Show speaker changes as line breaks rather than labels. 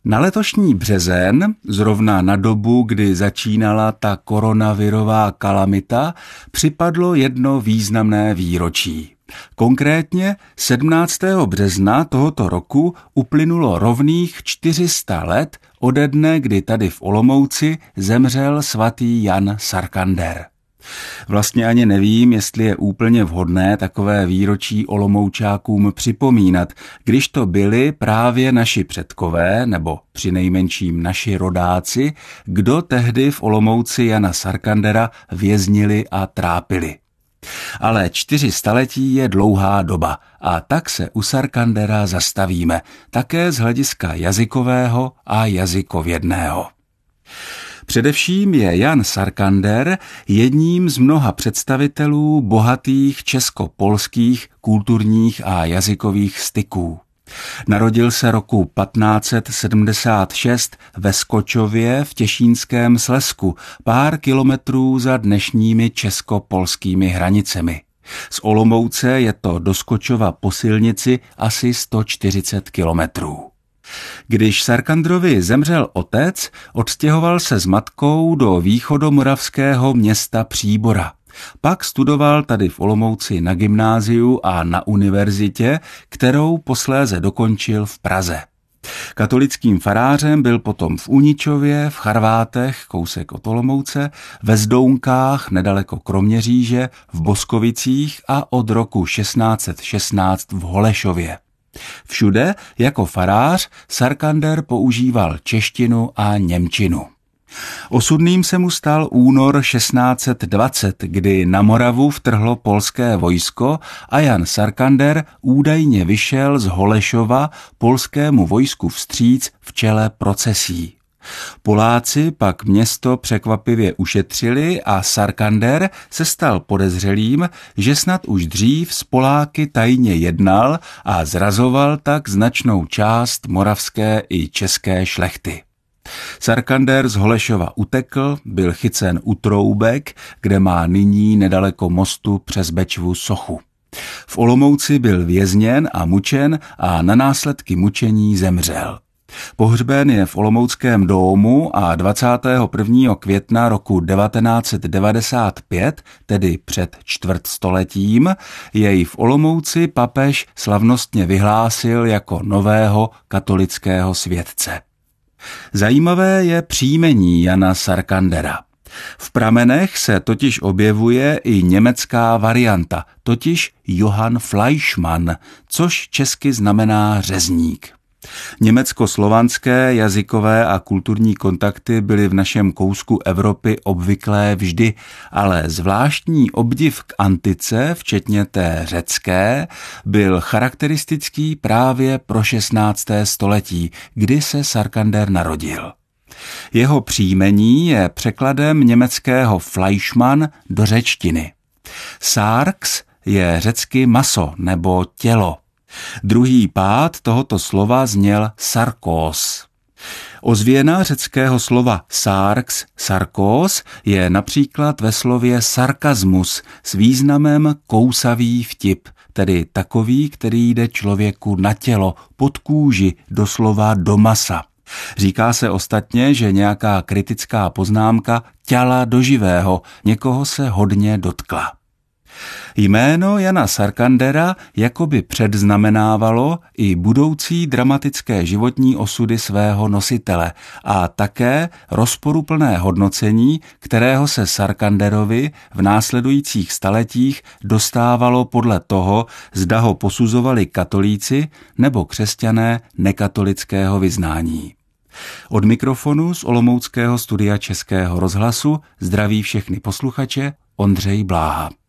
Na letošní březen, zrovna na dobu, kdy začínala ta koronavirová kalamita, připadlo jedno významné výročí. Konkrétně 17. března tohoto roku uplynulo rovných 400 let ode dne, kdy tady v Olomouci zemřel svatý Jan Sarkander. Vlastně ani nevím, jestli je úplně vhodné takové výročí Olomoučákům připomínat, když to byli právě naši předkové, nebo přinejmenším naši rodáci, kdo tehdy v Olomouci Jana Sarkandera věznili a trápili. Ale 400 letí je dlouhá doba a tak se u Sarkandera zastavíme, také z hlediska jazykového a jazykovědného. Především je Jan Sarkander jedním z mnoha představitelů bohatých česko-polských kulturních a jazykových styků. Narodil se roku 1576 ve Skočově v Těšínském Slezsku, pár kilometrů za dnešními česko-polskými hranicemi. Z Olomouce je to do Skočova po silnici asi 140 kilometrů. Když Sarkandrovi zemřel otec, odstěhoval se s matkou do východomoravského města Příbora. Pak studoval tady v Olomouci na gymnáziu a na univerzitě, kterou posléze dokončil v Praze. Katolickým farářem byl potom v Uničově, v Charvátech, kousek od Olomouce, ve Zdounkách, nedaleko Kroměříže, v Boskovicích a od roku 1616 v Holešově. Všude jako farář Sarkander používal češtinu a němčinu. Osudným se mu stal únor 1620, kdy na Moravu vtrhlo polské vojsko a Jan Sarkander údajně vyšel z Holešova polskému vojsku vstříc v čele procesí. Poláci pak město překvapivě ušetřili a Sarkander se stal podezřelým, že snad už dřív s Poláky tajně jednal a zrazoval tak značnou část moravské i české šlechty. Sarkander z Holešova utekl, byl chycen u Troubek, kde má nyní nedaleko mostu přes Bečvu sochu. V Olomouci byl vězněn a mučen a na následky mučení zemřel. Pohřben je v Olomouckém domu a 21. května roku 1995, tedy před čtvrtstoletím, jej v Olomouci papež slavnostně vyhlásil jako nového katolického světce. Zajímavé je příjmení Jana Sarkandera. V pramenech se totiž objevuje i německá varianta, totiž Johann Fleischmann, což česky znamená řezník. Německo-slovanské jazykové a kulturní kontakty byly v našem kousku Evropy obvyklé vždy, ale zvláštní obdiv k antice, včetně té řecké, byl charakteristický právě pro 16. století, kdy se Sarkander narodil. Jeho příjmení je překladem německého Fleischmann do řečtiny. Sarx je řecky maso nebo tělo. Druhý pád tohoto slova zněl sarkos. Ozvěna řeckého slova sarx, sarkos je například ve slově sarkazmus s významem kousavý vtip, tedy takový, který jde člověku na tělo, pod kůži, doslova do masa. Říká se ostatně, že nějaká kritická poznámka ťala do živého, někoho se hodně dotkla. Jméno Jana Sarkandera jakoby předznamenávalo i budoucí dramatické životní osudy svého nositele a také rozporuplné hodnocení, kterého se Sarkanderovi v následujících staletích dostávalo podle toho, zda ho posuzovali katolíci nebo křesťané nekatolického vyznání. Od mikrofonu z olomouckého studia Českého rozhlasu zdraví všechny posluchače Ondřej Bláha.